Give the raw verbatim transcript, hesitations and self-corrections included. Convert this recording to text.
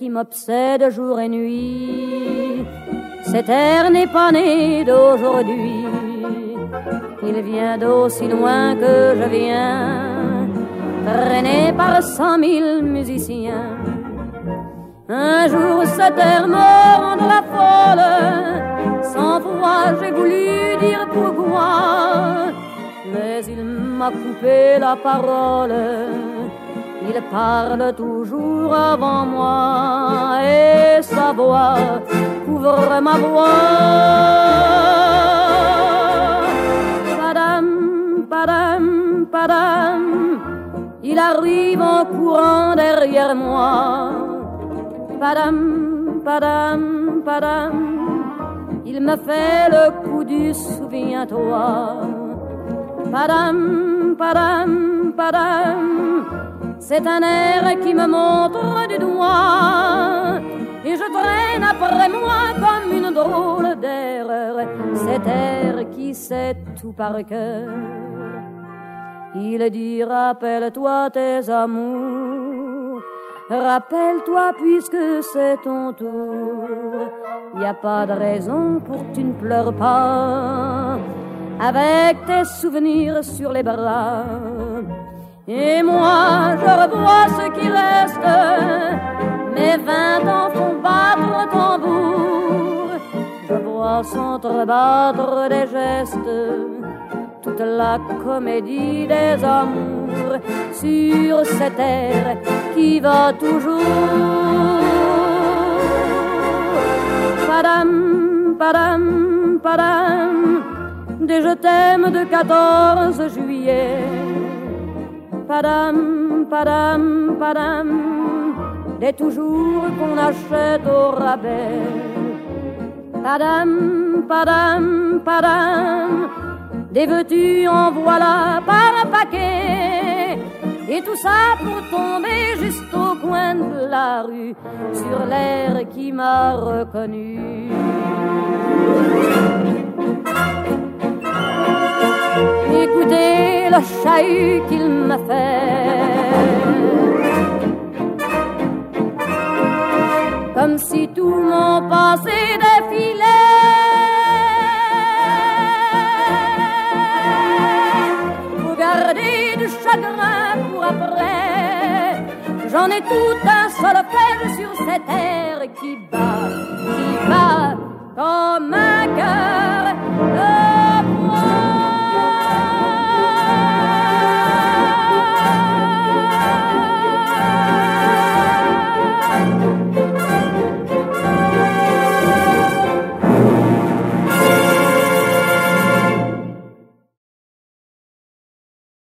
qui m'obsède jour et nuit. Cet air n'est pas né d'aujourd'hui, il vient d'aussi loin que je viens, traîné par cent mille musiciens. Un jour cet air me rendra folle, sans foi j'ai voulu dire pourquoi, mais il m'a coupé la parole. Il parle toujours avant moi et sa voix couvre ma voix. Padam, padam, padam, il arrive en courant derrière moi. Padam, padam, padam, il me fait le coup du souviens-toi. Padam, padam, padam, c'est un air qui me montre du doigt et je traîne après moi comme une drôle d'erreur cet air qui sait tout par cœur. Il dit rappelle-toi tes amours, rappelle-toi puisque c'est ton tour. Y a pas de raison pour que tu ne pleures pas avec tes souvenirs sur les bras. Et moi, je revois ce qui reste, mes vingt ans font battre le tambour. Je vois s'entrebattre des gestes, toute la comédie des amours, sur cet air qui va toujours. Padam, padam, padam, des je t'aime de quatorze juillet. Padam, padam, padam, des toujours qu'on achète au rabais. Padam, padam, padam, des veux-tu en voilà par un paquet. Et tout ça pour tomber juste au coin de la rue, sur l'air qui m'a reconnu. Écoutez le chahut qu'il m'a fait, comme si tout mon passé défilait. Faut garder du chagrin pour après, j'en ai tout un solfège sur cet air qui bat, qui bat comme un cœur de